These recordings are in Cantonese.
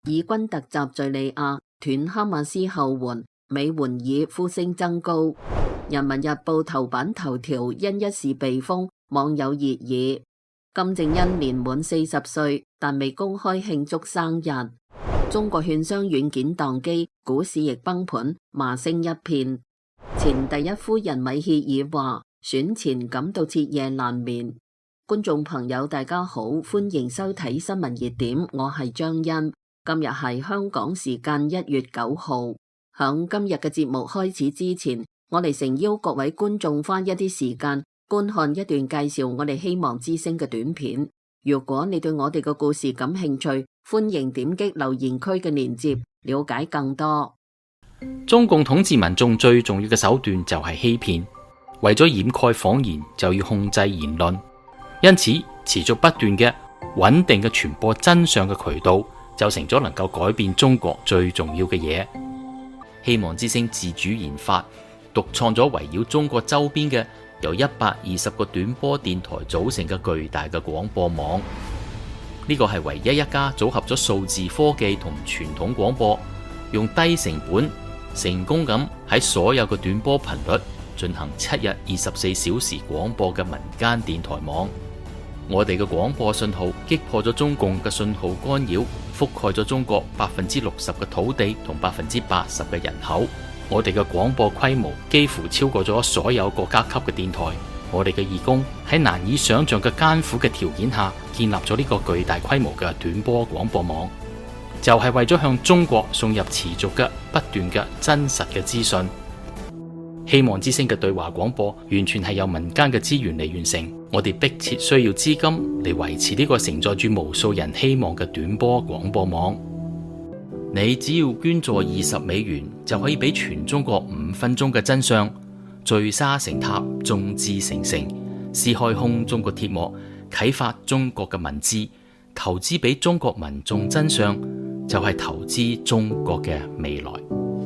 以軍突襲敘利亞，斷哈馬斯後援，美援以呼聲增高。人民日報頭版頭條因一事被封，網友熱議。金正恩年滿40歲，但未公開慶祝生日。中國券商軟件宕機，股市亦崩盤，罵聲一片。前第一夫人米歇爾話，選前感到徹夜難眠。觀眾朋友大家好，歡迎收睇新聞熱點，我係張欣。今日係香港時間1月9號。響今日嘅節目開始之前，我哋誠邀各位觀眾花一啲時間觀看一段介紹我哋希望之聲嘅短片。如果你對我哋嘅故事感興趣，歡迎點擊留言區嘅鏈接，了解更多。 中共統治民眾最重要嘅手段就係欺騙，為咗掩蓋謊言，就要控制言論。因此，持續不斷嘅穩定嘅傳播真相嘅渠道，就成咗能夠改變中國最重要嘅嘢。希望之聲自主研發、獨創咗圍繞中國周邊嘅由120個短波電台組成嘅巨大嘅廣播網。呢個係唯一一家組合咗數字科技同傳統廣播，用低成本成功咁喺所有嘅短波頻率進行7日24小時廣播嘅民間電台網。我哋嘅廣播信號擊破咗中共嘅信號干擾，覆蓋咗中國60%嘅土地同80%嘅人口。我哋嘅廣播規模幾乎超過咗所有國家級嘅電台。我哋嘅義工喺難以想象嘅艱苦嘅條件下，建立咗呢個巨大規模嘅短波廣播網，就係為咗向中國送入持續嘅不斷嘅真實嘅資訊。希望之聲嘅對華廣播完全係由民間嘅資源嚟完成，我哋迫切需要資金嚟維持呢個承載住無數人希望嘅短波廣播網。你只要捐助20美元，就可以俾全中國5分鐘嘅真相，聚沙成塔，眾志成城，撕開空中國鐵幕，啟發中國嘅文字，投資俾中國民眾真相，就係投資中國嘅未來。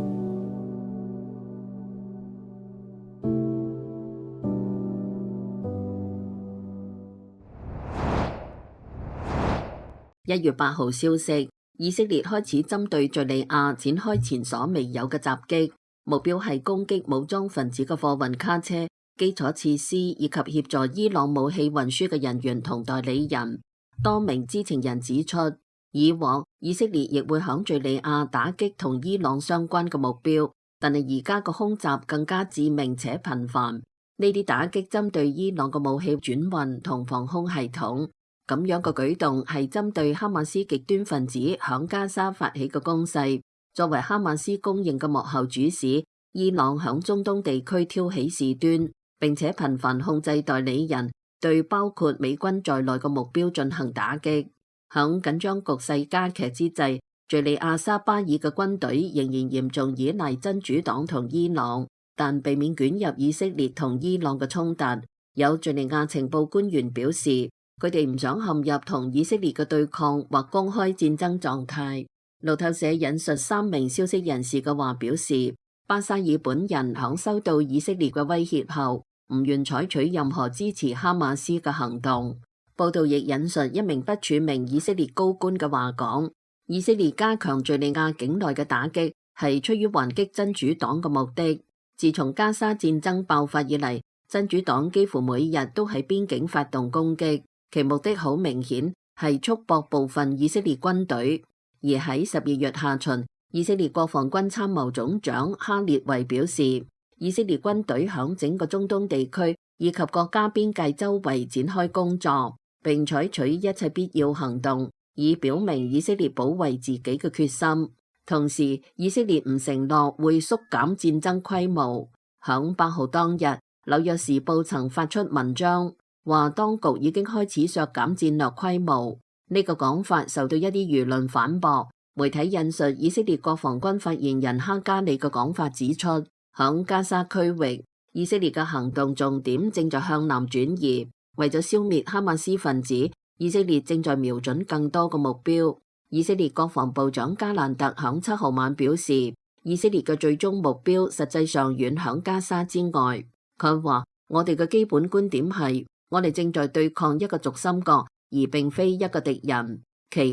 1月8號消息，以色列開始針對敘利亞展開前所未有嘅襲擊，目標係攻擊武裝分子嘅貨運卡車、基礎設施以及協助伊朗武器運輸嘅人員同代理人。多名知情人指出，以往以色列亦會響敘利亞打擊同伊朗相關嘅目標，但係而家個空襲更加致命且頻繁。呢啲打擊針對伊朗嘅武器轉運同防空系統。咁樣嘅舉動係針對哈馬斯極端分子響加沙發起嘅攻勢。作為哈馬斯公認嘅幕後主使，伊朗響中東地區挑起事端，並且頻繁控制代理人，對包括美軍在內嘅目標進行打擊。響緊張局勢加劇之際，敘利亞沙巴爾嘅軍隊仍然嚴重依賴真主黨同伊朗，但避免捲入以色列同伊朗嘅衝突。有敘利亞情報官員表示，佢哋唔想陷入同以色列嘅對抗或公開戰爭狀態。路透社引述3名消息人士嘅話表示，巴沙爾本人響收到以色列嘅威脅後，唔願採取任何支持哈馬斯嘅行動。報道亦引述一名不署名以色列高官嘅話講，以色列加強敘利亞境內嘅打擊係出於還擊真主黨嘅目的。自從加沙戰爭爆發以嚟，真主黨幾乎每日都喺邊境發動攻擊。其目的好明顯係束縛部分以色列軍隊，而喺12月下旬，以色列國防軍參謀總長哈列維表示，以色列軍隊響整個中東地區以及國家邊界周圍展開工作，並採取一切必要行動，以表明以色列保衛自己嘅決心。同時，以色列唔承諾會縮減戰爭規模。響8號當日，紐約時報曾發出文章，話當局已經開始削減戰略規模。呢個講法受到一啲輿論反駁。媒體引述以色列國防軍發言人哈加利嘅講法指出，響加沙區域，以色列嘅行動重點正在向南轉移。為咗消滅哈馬斯分子，以色列正在瞄準更多嘅目標。以色列國防部長加蘭特響7號晚表示，以色列嘅最終目標實際上遠響加沙之外。佢話：我哋嘅基本觀點係，我哋正在對抗一個軸心國，而並非一個敵人。期間，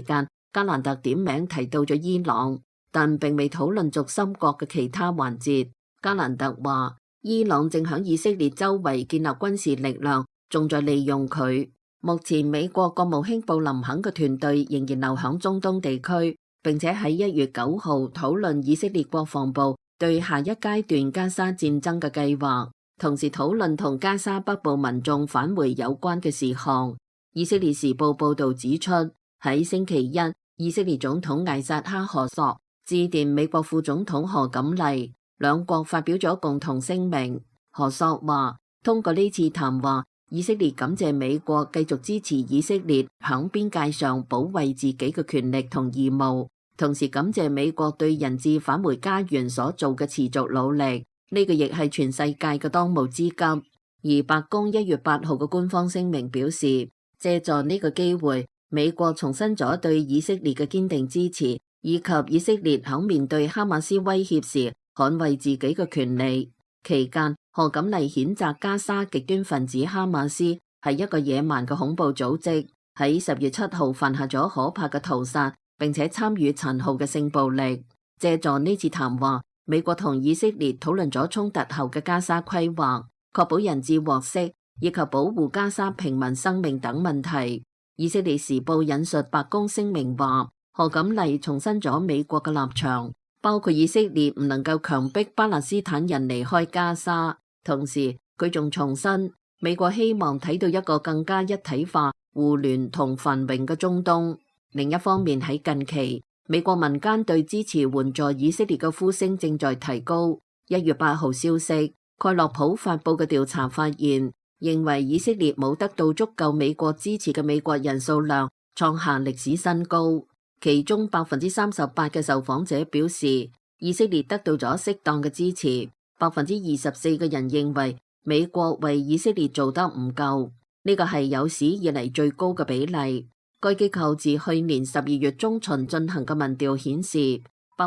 加蘭特點名提到咗伊朗，但並未討論軸心國嘅其他環節。加蘭特話，伊朗正響以色列周圍建立軍事力量，仲在利用佢。目前美國國務卿布林肯嘅團隊仍然留響中東地區，並且喺1月9號討論以色列國防部對下一階段加沙戰爭嘅計劃，同時討論同加沙北部民眾返回有關嘅事項。以色列時報報導指出，喺星期一，以色列總統艾薩克何索致電美國副總統賀錦麗，兩國發表咗共同聲明。何索話，通過呢次談話，以色列感謝美國繼續支持以色列響邊界上保衛自己嘅權利同義務，同時感謝美國對人質返回家園所做嘅持續努力，呢個亦係全世界嘅當務之急。而白宮1月8號嘅官方聲明表示，借助呢個機會，美國重申咗對以色列嘅堅定支持，以及以色列響面對哈馬斯威脅時捍衛自己嘅權利。期間，賀錦麗譴責加沙極端分子哈馬斯係一個野蠻嘅恐怖組織，喺10月7號犯下咗可怕嘅屠殺，並且參與殘酷嘅性暴力。借助呢次談話，美國同以色列討論咗衝突後嘅加沙規劃，確保人質獲釋，以及保護加沙平民生命等問題。以色列時報引述白宮聲明話，賀錦麗重申咗美國嘅立場，包括以色列唔能夠強迫巴勒斯坦人離開加沙。同時，佢仲重申美國希望睇到一個更加一體化、互聯同繁榮嘅中東。另一方面，喺近期，美國民間對支持援助以色列嘅呼聲正在提高。1月8號消息，蓋洛普發佈嘅調查發現，認為以色列冇得到足夠美國支持嘅美國人數量創下歷史新高。其中38%嘅受訪者表示，以色列得到咗適當嘅支持。24%嘅人認為美國為以色列做得唔夠，呢個係有史以嚟最高嘅比例。該機構自去年12月中旬進行嘅民調顯示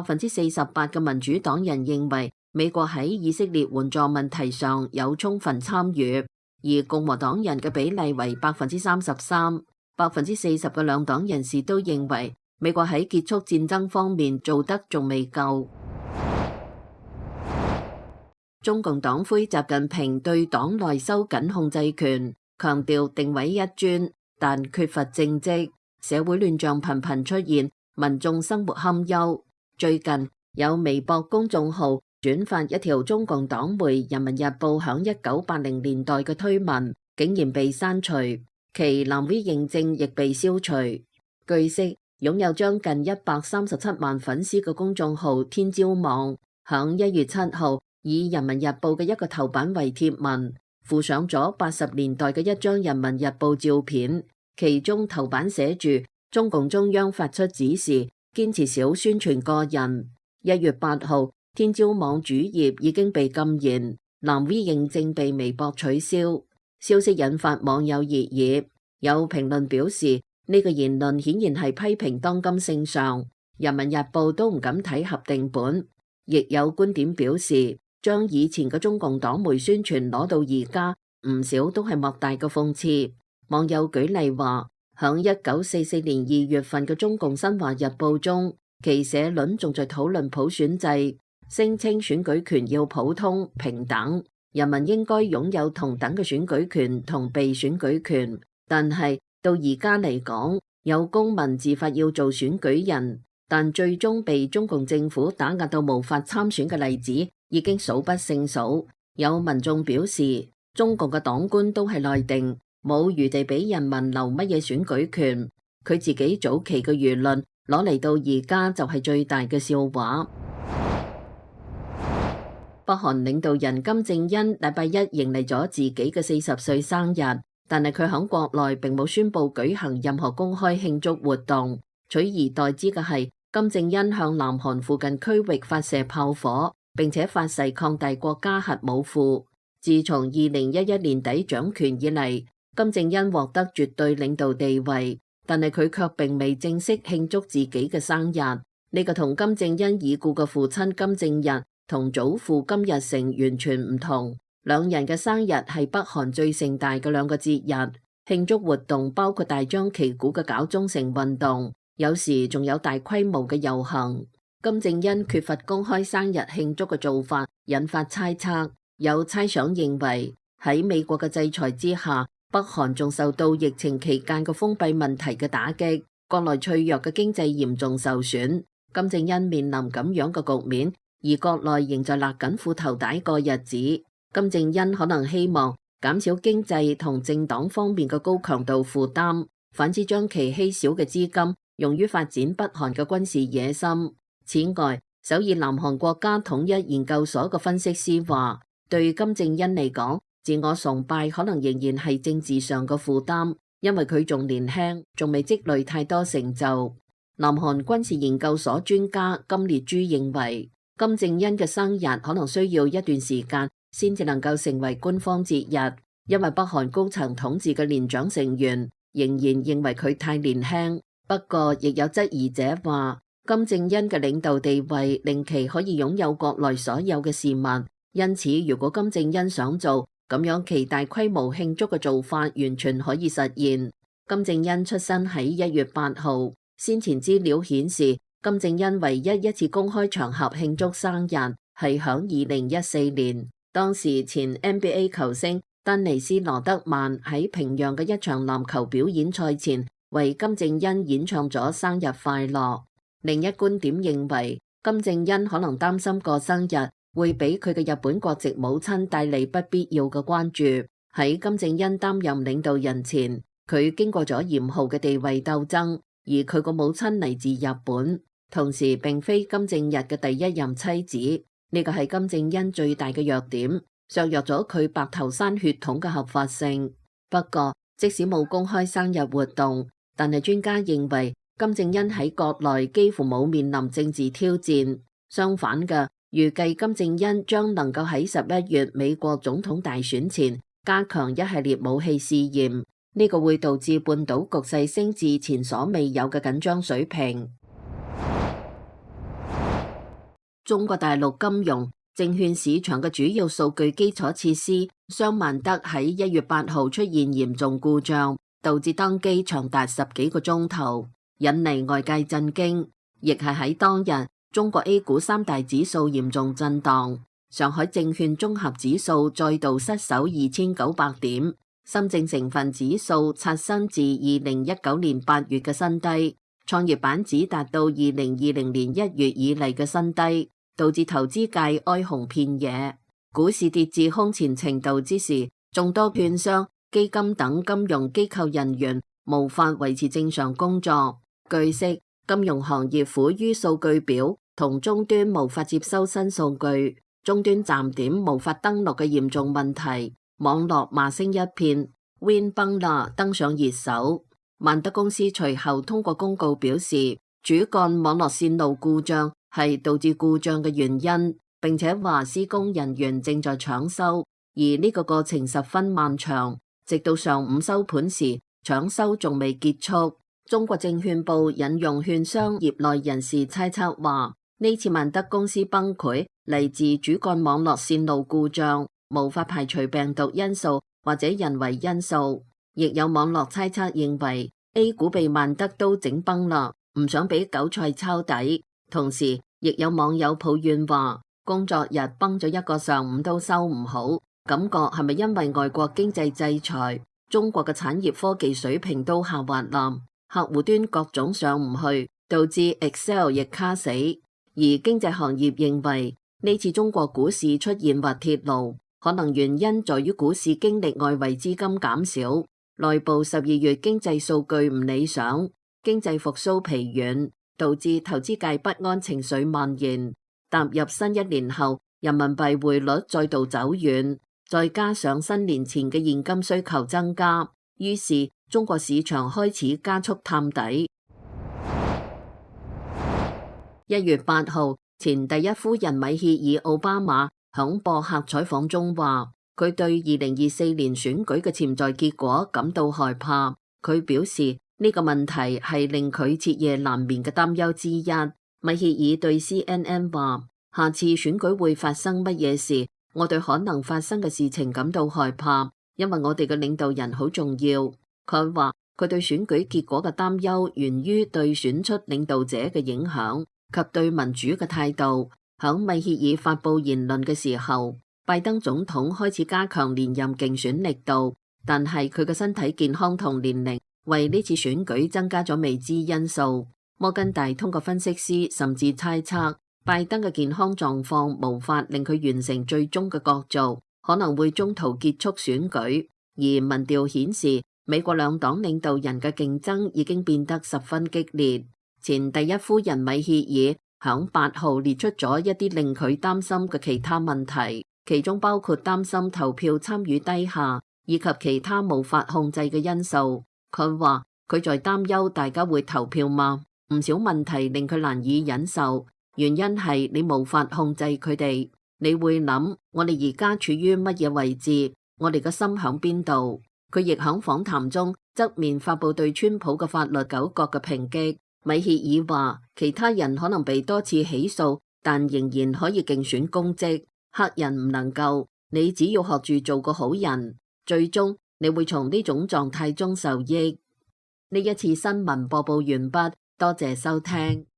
，48%嘅民主黨人認為美國喺以色列援助問題上有充分參與，而共和黨人嘅比例為33%。40%嘅兩黨人士都認為美國喺結束戰爭方面做得仲未夠。中共黨魁習近平對黨內收緊控制權，強調定位一尊，但缺乏政績，社會亂象頻頻出現，民眾生活堪憂。最近有微博公眾號轉發一條中共黨媒《人民日報》響1980年代嘅推文，竟然被刪除，其藍 V 認證亦被消除。據悉，擁有將近137萬粉絲嘅公眾號天朝網響1月7號以《人民日報》嘅一個頭版為貼文，附上咗80年代嘅一張《人民日報》照片，其中頭版寫住中共中央發出指示，堅持少宣傳個人。1月8號，天朝網主頁已經被禁言，藍 V 認證被微博取消。消息引發網友熱議，有評論表示呢個言論顯然係批評當今聖上，《人民日報》都唔敢睇合訂本。亦有觀點表示，將以前嘅中共黨媒宣傳攞到而家，唔少都係莫大嘅諷刺。網友舉例話，響1944年2月份嘅中共新華日報中，其社論仲在討論普選制，聲稱選舉權要普通平等，人民應該擁有同等嘅選舉權同被選舉權。但係到而家嚟講，有公民自發要做選舉人，但最終被中共政府打壓到無法參選嘅例子已經數不勝數。有民眾表示，中共嘅黨官都係內定，冇餘地俾人民留乜嘢選舉權。佢自己早期嘅輿論攞嚟到而家就係最大嘅笑話。北韓領導人金正恩禮拜一迎嚟咗自己嘅40歲生日，但係佢喺國內並冇宣布舉行任何公開慶祝活動，取而代之嘅係金正恩向南韓附近區域發射炮火，並且發誓擴大國家核武庫。自從2011年底掌權以嚟，金正恩獲得絕對領導地位，但係佢卻並未正式慶祝自己嘅生日。呢個同金正恩已故嘅父親金正日同祖父金日成完全唔同。兩人嘅生日係北韓最盛大嘅兩個節日，慶祝活動包括大張旗鼓嘅搞忠誠運動， 有時仲有大規模嘅遊行。金正恩缺乏公開生日慶祝嘅做法，引發猜測。有猜想認為喺美國嘅制裁之下，北韓仲受到疫情期間嘅封閉問題嘅打擊，國內脆弱嘅經濟嚴重受損。金正恩面臨咁樣嘅局面，而國內仍在勒緊褲頭帶過日子。金正恩可能希望減少經濟同政黨方面嘅高強度負擔，反之將其稀少嘅資金用於發展北韓嘅軍事野心。此外，首爾南韓國家統一研究所嘅分析師話，對金正恩嚟講，自我崇拜可能仍然係政治上嘅負擔，因為佢仲年輕，仲未積累太多成就。南韓軍事研究所專家金烈洙認為，金正恩嘅生日可能需要一段時間先至能夠成為官方節日，因為北韓高層統治嘅年長成員仍然認為佢太年輕。不過，亦有質疑者話，金正恩嘅領導地位令其可以擁有國內所有嘅事物，因此如果金正恩想做咁樣其大規模慶祝嘅做法，完全可以實現。金正恩出生喺1月8號，先前資料顯示，金正恩唯一一次公開場合慶祝生日係響2014年，當時前 NBA 球星丹尼斯羅德曼喺平壤嘅一場籃球表演賽前，為金正恩演唱咗生日快樂。另一觀點認為，金正恩可能擔心過生日會俾佢嘅日本國籍母親帶嚟不必要嘅關注。喺金正恩擔任領導人前，佢經過咗嚴酷嘅地位鬥爭，而佢個母親嚟自日本，同時並非金正日嘅第一任妻子。呢個係金正恩最大嘅弱點，削弱咗佢白頭山血統嘅合法性。不過，即使冇公開生日活動，但係專家認為，金正恩喺國內幾乎冇面臨政治挑戰，相反嘅，預計金正恩將能夠喺11月美國總統大選前加強一系列武器試驗，呢個會導致半島局勢升至前所未有嘅緊張水平。中國大陸金融證券市場嘅主要數據基礎設施商萬德喺1月8號出現嚴重故障，導致登機長達10幾個鐘頭，引嚟外界震驚。亦係喺當日，中國 A 股3大指數嚴重震盪，上海證券綜合指數再度失守2900點，深證成分指數刷新自2019年8月嘅新低，創業板指達到2020年1月以嚟嘅新低，導致投資界哀鴻遍野。股市跌至空前程度之時，眾多券商、基金等金融機構人員無法維持正常工作。據悉，金融行業苦於數據表同終端無法接收新數據，終端站點無法登錄嘅嚴重問題，網絡罵聲一片 ，Win 崩啦登上熱搜。萬德公司隨後通過公告表示，主幹網絡線路故障係導致故障嘅原因，並且話施工人員正在搶修，而呢個過程十分漫長，直到上午收盤時，搶修仲未結束。中國證券報引用券商業內人士猜測話，呢次萬德公司崩潰嚟自主幹網絡線路故障，無法排除病毒因素或者人為因素。亦有網絡猜測認為 A 股被萬德都整崩啦，唔想俾韭菜抄底。同時，亦有網友抱怨話，工作日崩咗一個上午都收唔好，感覺係咪因為外國經濟制裁，中國嘅產業科技水平都下滑啦？客戶端各種上唔去，導致 Excel 亦卡死。而經濟行業認為，呢次中國股市出現滑鐵盧，可能原因在於股市經歷外圍資金減少，內部12月經濟數據唔理想，經濟復甦疲軟，導致投資界不安情緒蔓延。踏入新一年後，人民幣匯率再度走軟，再加上新年前嘅現金需求增加，於是中國市場開始加速探底。1月8號，前第一夫人米歇爾奧巴馬響播客採訪中話，佢對2024年選舉嘅潛在結果感到害怕。佢表示呢個問題係令佢徹夜難眠嘅擔憂之一。米歇爾對 CNN 話，下次選舉會發生乜嘢事，我對可能發生嘅事情感到害怕，因為我哋嘅領導人好重要。佢話佢對選舉結果嘅擔憂源於對選出領導者嘅影響及對民主嘅態度。響米歇爾發佈言論嘅時候，拜登總統開始加強連任競選力度，但係佢嘅身體健康同年齡為呢次選舉增加咗未知因素。摩根大通嘅分析師甚至猜測，拜登嘅健康狀況無法令佢完成最終嘅角逐，可能會中途結束選舉。而民調顯示，美國兩黨領導人嘅競爭已經變得十分激烈。前第一夫人米歇爾響8號列出咗一啲令佢擔心嘅其他問題，其中包括擔心投票參與低下，以及其他無法控制嘅因素。佢話佢在擔憂大家會投票嗎？唔少問題令佢難以忍受，原因係你無法控制佢哋。你會諗，我哋而家處於乜嘢位置？我哋嘅心響邊度？佢亦響訪談中側面發佈對川普嘅法律糾葛嘅抨擊。米歇爾話，其他人可能被多次起訴，但仍然可以競選公職，黑人唔能夠。你只要學住做個好人，最終你會從呢種狀態中受益。呢一次新聞播報完畢，多謝收聽。